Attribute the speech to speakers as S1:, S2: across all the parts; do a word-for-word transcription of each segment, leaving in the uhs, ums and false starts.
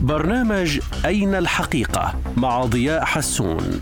S1: برنامج أين الحقيقة مع ضياء حسون.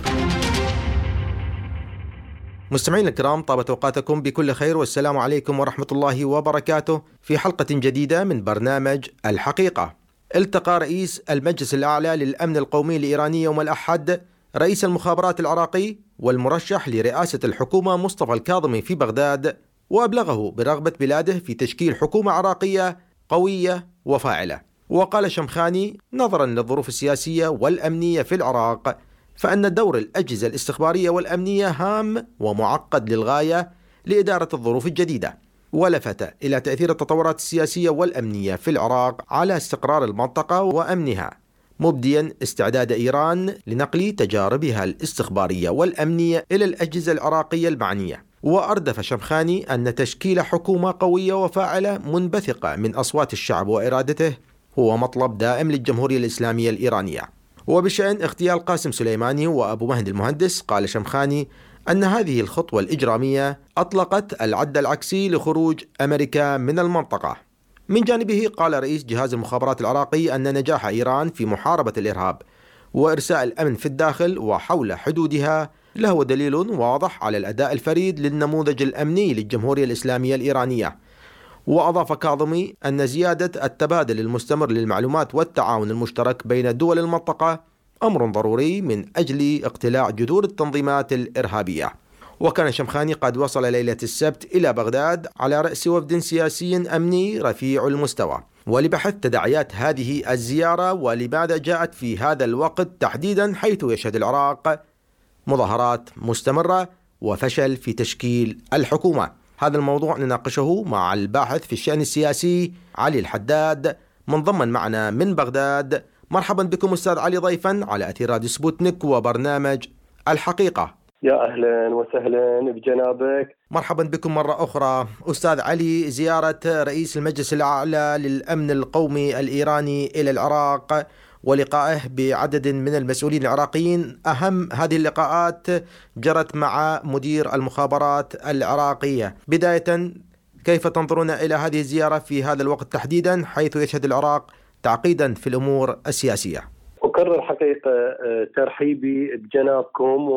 S2: مستمعينا الكرام، طابت أوقاتكم بكل خير والسلام عليكم ورحمة الله وبركاته في حلقة جديدة من برنامج الحقيقة. التقى رئيس المجلس الأعلى للأمن القومي الإيراني يوم الأحد رئيس المخابرات العراقي والمرشح لرئاسة الحكومة مصطفى الكاظمي في بغداد، وأبلغه برغبة بلاده في تشكيل حكومة عراقية قوية وفاعلة. وقال شمخاني نظرا للظروف السياسية والأمنية في العراق فأن دور الأجهزة الاستخبارية والأمنية هام ومعقد للغاية لإدارة الظروف الجديدة، ولفت إلى تأثير التطورات السياسية والأمنية في العراق على استقرار المنطقة وأمنها، مبديا استعداد إيران لنقل تجاربها الاستخبارية والأمنية إلى الأجهزة العراقية المعنية. وأردف شمخاني أن تشكيل حكومة قوية وفاعلة منبثقة من أصوات الشعب وإرادته هو مطلب دائم للجمهورية الإسلامية الإيرانية. وبشأن اغتيال قاسم سليماني وأبو مهدي المهندس، قال شمخاني أن هذه الخطوة الإجرامية أطلقت العد العكسي لخروج أمريكا من المنطقة. من جانبه قال رئيس جهاز المخابرات العراقي أن نجاح إيران في محاربة الإرهاب وإرساء الأمن في الداخل وحول حدودها له دليل واضح على الأداء الفريد للنموذج الأمني للجمهورية الإسلامية الإيرانية. وأضاف كاظمي أن زيادة التبادل المستمر للمعلومات والتعاون المشترك بين دول المنطقة أمر ضروري من أجل اقتلاع جذور التنظيمات الإرهابية. وكان شمخاني قد وصل ليلة السبت إلى بغداد على رأس وفد سياسي أمني رفيع المستوى، ولبحث تداعيات هذه الزيارة ولماذا جاءت في هذا الوقت تحديدا، حيث يشهد العراق مظاهرات مستمرة وفشل في تشكيل الحكومة. هذا الموضوع نناقشه مع الباحث في الشأن السياسي علي الحداد، منضما معنا من بغداد. مرحبا بكم أستاذ علي ضيفا على أثير راديو سبوتنيك وبرنامج الحقيقة.
S3: يا أهلا وسهلا بجنابك.
S2: مرحبا بكم مرة أخرى. أستاذ علي، زيارة رئيس المجلس الأعلى للأمن القومي الإيراني إلى العراق ولقائه بعدد من المسؤولين العراقيين، أهم هذه اللقاءات جرت مع مدير المخابرات العراقية. بداية، كيف تنظرون إلى هذه الزيارة في هذا الوقت تحديدا حيث يشهد العراق تعقيدا في الأمور السياسية؟
S3: أكرر حقيقة ترحيبي بجنابكم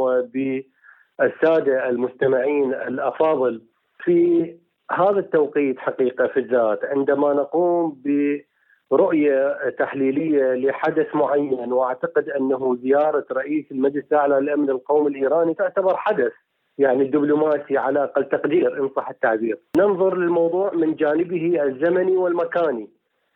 S3: وبالسادة المستمعين الأفاضل في هذا التوقيت حقيقة في الذات، عندما نقوم برؤية تحليلية لحدث معين. وأعتقد أنه زيارة رئيس المجلس الأعلى للأمن القومي الإيراني تعتبر حدث يعني دبلوماسي على أقل تقدير إن صح التعبير. ننظر للموضوع من جانبه الزمني والمكاني.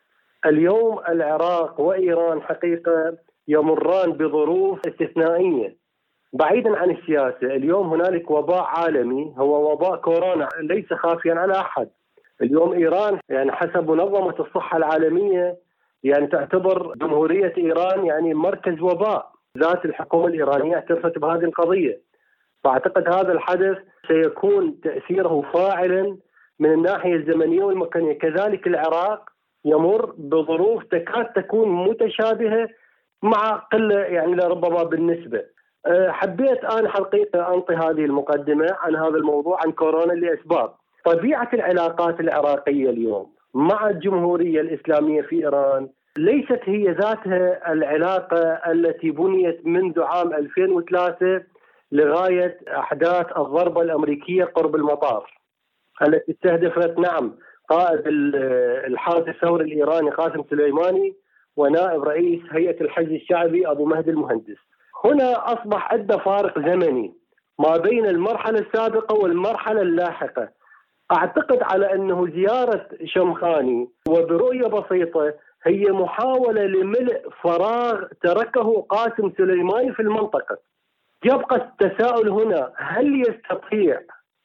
S3: اليوم العراق وإيران حقيقة يمران بظروف استثنائية بعيدا عن السياسة. اليوم هنالك وباء عالمي هو وباء كورونا ليس خافيا على أحد. اليوم إيران يعني حسب منظمة الصحة العالمية يعني تعتبر جمهورية إيران يعني مركز وباء. ذات الحكومة الإيرانية اعترفت بهذه القضية. فأعتقد هذا الحدث سيكون تأثيره فاعلا من الناحية الزمنية والمكانية. كذلك العراق يمر بظروف تكاد تكون متشابهة مع قلة يعني لربما بالنسبة. حبيت أنا حقيقة أنطي هذه المقدمة عن هذا الموضوع عن كورونا لأسباب. طبيعة العلاقات العراقية اليوم مع الجمهورية الإسلامية في إيران ليست هي ذاتها العلاقة التي بنيت منذ عام ألفين وثلاثة لغاية أحداث الضربة الأمريكية قرب المطار التي استهدفت نعم قائد الحرس الثوري الإيراني قاسم سليماني ونائب رئيس هيئة الحج الشعبي أبو مهدي المهندس. هنا أصبح عندنا فارق زمني ما بين المرحلة السابقة والمرحلة اللاحقة. أعتقد على أنه زيارة شمخاني وبرؤية بسيطة هي محاولة لملء فراغ تركه قاسم سليماني في المنطقة. يبقى التساؤل هنا، هل يستطيع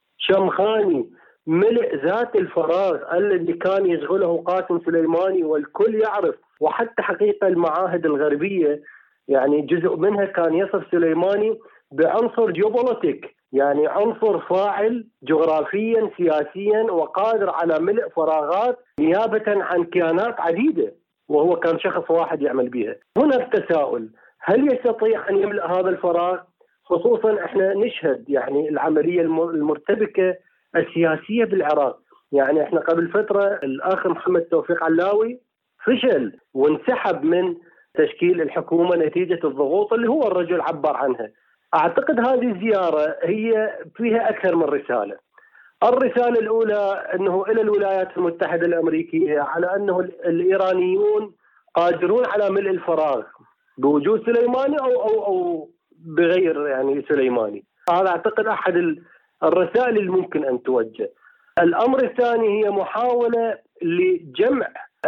S3: شمخاني ملء ذات الفراغ الذي كان يشغله قاسم سليماني والكل يعرف، وحتى حقيقة المعاهد الغربية يعني جزء منها كان يصف سليماني بعنصر جيوبوليتيك، يعني عنصر فاعل جغرافيا سياسيا وقادر على ملء فراغات نيابة عن كيانات عديدة، وهو كان شخص واحد يعمل بها. هنا التساؤل، هل يستطيع أن يملأ هذا الفراغ؟ خصوصا احنا نشهد يعني العملية المرتبكة السياسية بالعراق. يعني احنا قبل فترة الأخ محمد توفيق علاوي فشل وانسحب من تشكيل الحكومة نتيجة الضغوط اللي هو الرجل عبر عنها. أعتقد هذه الزيارة هي فيها أكثر من رسالة. الرسالة الأولى أنه إلى الولايات المتحدة الأمريكية على أنه الإيرانيون قادرون على ملء الفراغ بوجود سليماني أو أو أو بغير يعني سليماني. هذا أعتقد أحد الرسائل اللي ممكن أن توجه. الأمر الثاني هي محاولة لجمع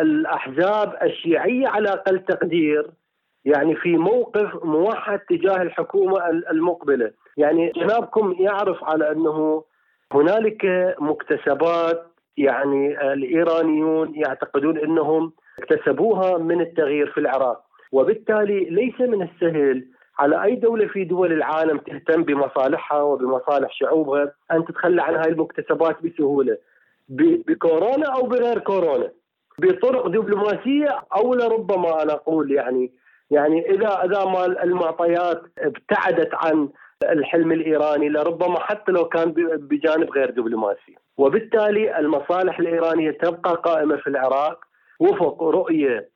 S3: الأحزاب الشيعية على أقل تقدير يعني في موقف موحد تجاه الحكومة المقبلة. يعني جنابكم يعرف على أنه هنالك مكتسبات يعني الإيرانيون يعتقدون أنهم اكتسبوها من التغيير في العراق، وبالتالي ليس من السهل على أي دولة في دول العالم تهتم بمصالحها وبمصالح شعوبها أن تتخلى عن هاي المكتسبات بسهولة بكورونا أو بغير كورونا، بطرق دبلوماسية أو لربما أنا أقول يعني يعني إذا إذا ما المعطيات ابتعدت عن الحلم الإيراني لربما حتى لو كان بجانب غير دبلوماسي. وبالتالي المصالح الإيرانية تبقى قائمة في العراق وفق رؤية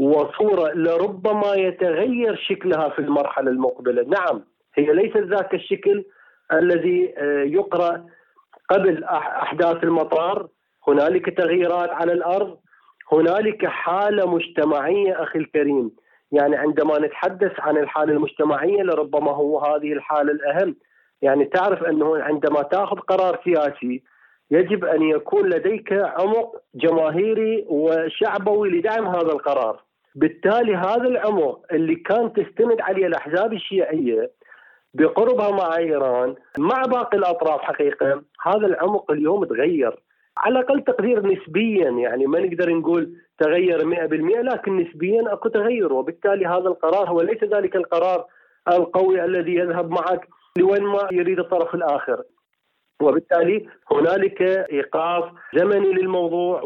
S3: وصورة لربما يتغير شكلها في المرحلة المقبلة. نعم هي ليست ذاك الشكل الذي يقرأ قبل أحداث المطار، هنالك تغييرات على الأرض، هنالك حالة مجتمعية أخي الكريم. يعني عندما نتحدث عن الحالة المجتمعية لربما هو هذه الحالة الأهم. يعني تعرف أنه عندما تأخذ قرار سياسي يجب أن يكون لديك عمق جماهيري وشعبوي لدعم هذا القرار. بالتالي هذا العمق اللي كان تستند عليه الأحزاب الشيعية بقربها مع إيران مع باقي الأطراف حقيقة، هذا العمق اليوم تغير على أقل تقدير نسبيا. يعني ما نقدر نقول تغير مئة بالمئة لكن نسبيا أكو تغير. وبالتالي هذا القرار هو ليس ذلك القرار القوي الذي يذهب معك لوين ما يريد الطرف الآخر. وبالتالي هنالك إيقاف زمني للموضوع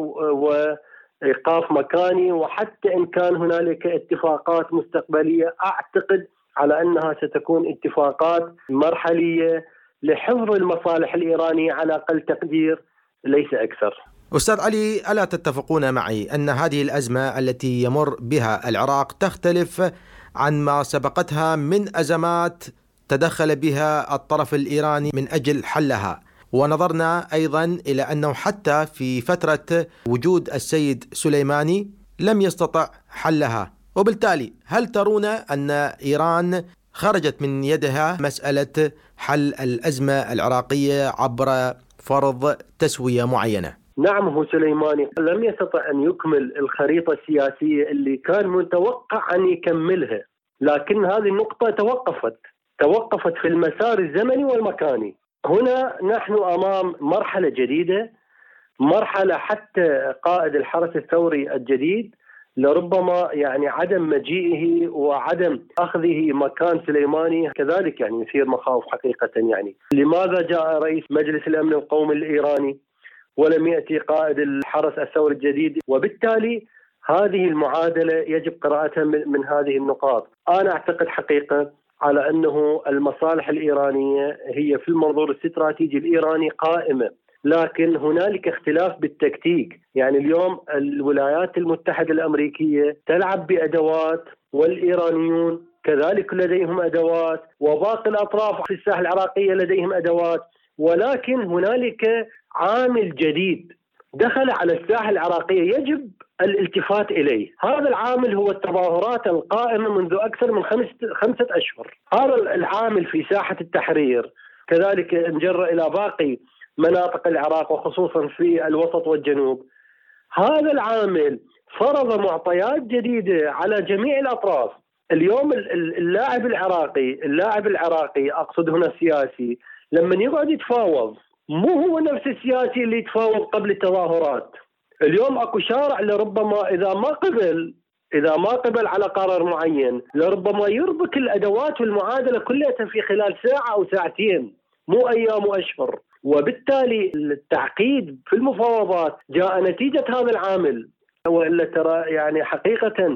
S3: وإيقاف مكاني، وحتى إن كان هنالك اتفاقات مستقبلية أعتقد على أنها ستكون اتفاقات مرحلية لحفظ المصالح الإيرانية على أقل تقدير ليس أكثر.
S2: أستاذ علي، ألا تتفقون معي أن هذه الأزمة التي يمر بها العراق تختلف عن ما سبقتها من أزمات تدخل بها الطرف الإيراني من أجل حلها؟ ونظرنا أيضا إلى أنه حتى في فترة وجود السيد سليماني لم يستطع حلها. وبالتالي هل ترون أن إيران خرجت من يدها مسألة حل الأزمة العراقية عبر فرض تسوية معينة؟
S3: نعم، هو سليماني لم يستطع أن يكمل الخريطة السياسية اللي كان متوقع أن يكملها، لكن هذه النقطة توقفت توقفت في المسار الزمني والمكاني. هنا نحن أمام مرحلة جديدة، مرحلة حتى قائد الحرس الثوري الجديد لربما يعني عدم مجيئه وعدم أخذه مكان سليماني كذلك يعني يثير مخاوف حقيقة. يعني لماذا جاء رئيس مجلس الأمن القومي الإيراني ولم يأتي قائد الحرس الثوري الجديد؟ وبالتالي هذه المعادلة يجب قراءتها من هذه النقاط. أنا أعتقد حقيقة على أنه المصالح الإيرانية هي في المنظور الاستراتيجي الإيراني قائمة، لكن هنالك اختلاف بالتكتيك. يعني اليوم الولايات المتحدة الأمريكية تلعب بأدوات والإيرانيون كذلك لديهم أدوات، وباقي الأطراف في الساحة العراقية لديهم أدوات، ولكن هنالك عامل جديد دخل على الساحة العراقية يجب الالتفات إليه. هذا العامل هو التظاهرات القائمة منذ أكثر من خمسة, خمسة أشهر. هذا العامل في ساحة التحرير كذلك انجر إلى باقي مناطق العراق وخصوصا في الوسط والجنوب. هذا العامل فرض معطيات جديدة على جميع الأطراف. اليوم اللاعب العراقي اللاعب العراقي أقصد هنا السياسي لما يقعد يتفاوض مو هو نفس السياسي اللي يتفاوض قبل التظاهرات. اليوم اكو شارع لربما اذا ما قبل اذا ما قبل على قرار معين لربما يربك الادوات والمعادله كلها في خلال ساعه او ساعتين مو ايام واشهر. وبالتالي التعقيد في المفاوضات جاء نتيجه هذا العامل. والا ترى يعني حقيقه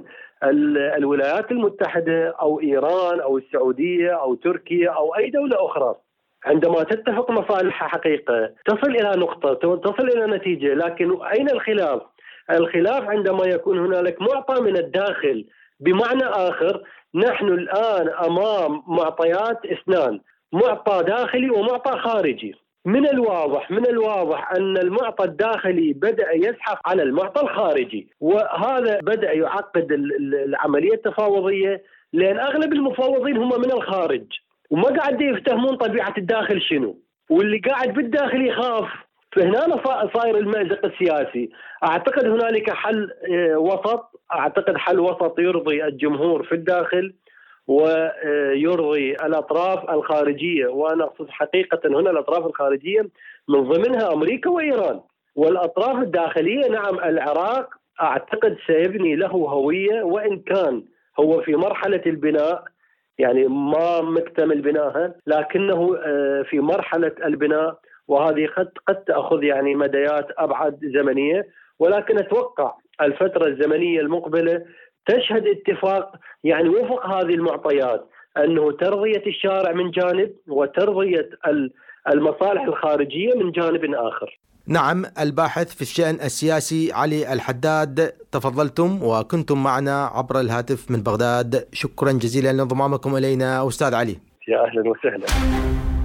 S3: الولايات المتحده او ايران او السعوديه او تركيا او اي دوله اخرى عندما تتفق مصالحها حقيقة تصل إلى نقطة تصل إلى نتيجة، لكن أين الخلاف؟ الخلاف عندما يكون هنالك معطى من الداخل. بمعنى آخر، نحن الآن أمام معطيات اثنان، معطى داخلي ومعطى خارجي. من الواضح من الواضح أن المعطى الداخلي بدأ يزحف على المعطى الخارجي، وهذا بدأ يعقد العملية التفاوضية، لأن أغلب المفاوضين هم من الخارج وما قاعد يفتهمون طبيعة الداخل شنو، واللي قاعد بالداخل يخاف. فهنا صاير المأزق السياسي. أعتقد هنالك حل وسط، أعتقد حل وسط يرضي الجمهور في الداخل ويرضي الأطراف الخارجية، وأنا أقصد حقيقة هنا الأطراف الخارجية من ضمنها أمريكا وإيران. والأطراف الداخلية، نعم العراق أعتقد سيبني له هوية، وإن كان هو في مرحلة البناء، يعني ما مكتمل بناها، لكنه في مرحلة البناء، وهذه قد قد تأخذ يعني مديات أبعد زمنية، ولكن أتوقع الفترة الزمنية المقبلة تشهد اتفاق يعني وفق هذه المعطيات، أنه ترضية الشارع من جانب وترضية المصالح الخارجية من جانب آخر.
S2: نعم، الباحث في الشأن السياسي علي الحداد، تفضلتم وكنتم معنا عبر الهاتف من بغداد. شكرا جزيلا لانضمامكم إلينا أستاذ علي.
S3: يا أهلا وسهلا.